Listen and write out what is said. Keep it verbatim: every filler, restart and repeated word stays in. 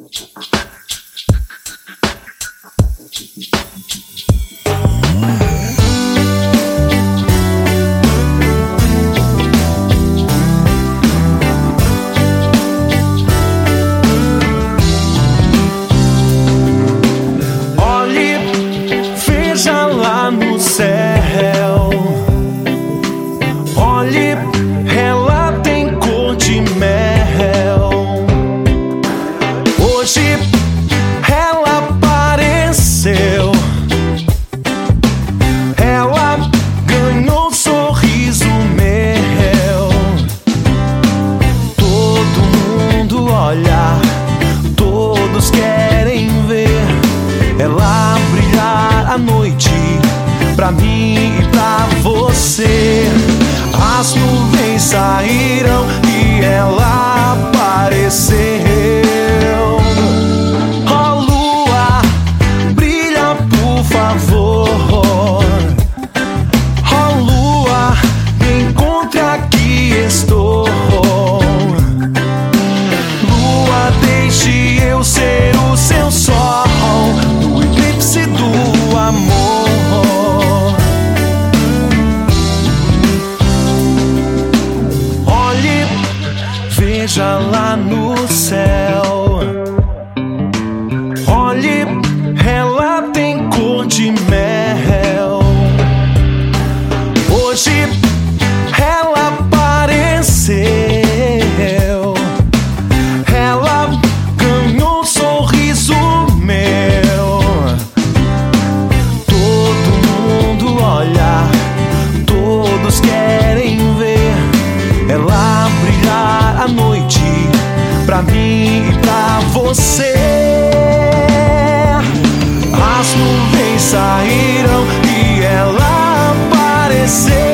No céu, olhe, ela tem cor de mel. Hoje ela apareceu, ela ganhou um sorriso meu. Todo mundo olha, todos querem ver ela brilhar à noite, pra mim e pra você. As nuvens saíram e ela apareceu. Oh, lua, brilha por favor. Oh, lua, me encontre, aqui estou. Lua, deixe eu ser o seu sol no eclipse do amor. Veja lá no céu, olhe, ela tem cor de mel. Hoje ela apareceu, ela ganhou um sorriso meu. Todo mundo olha, todos querem ver ela brilhar à noite, pra mim e pra você. As nuvens saíram e ela apareceu.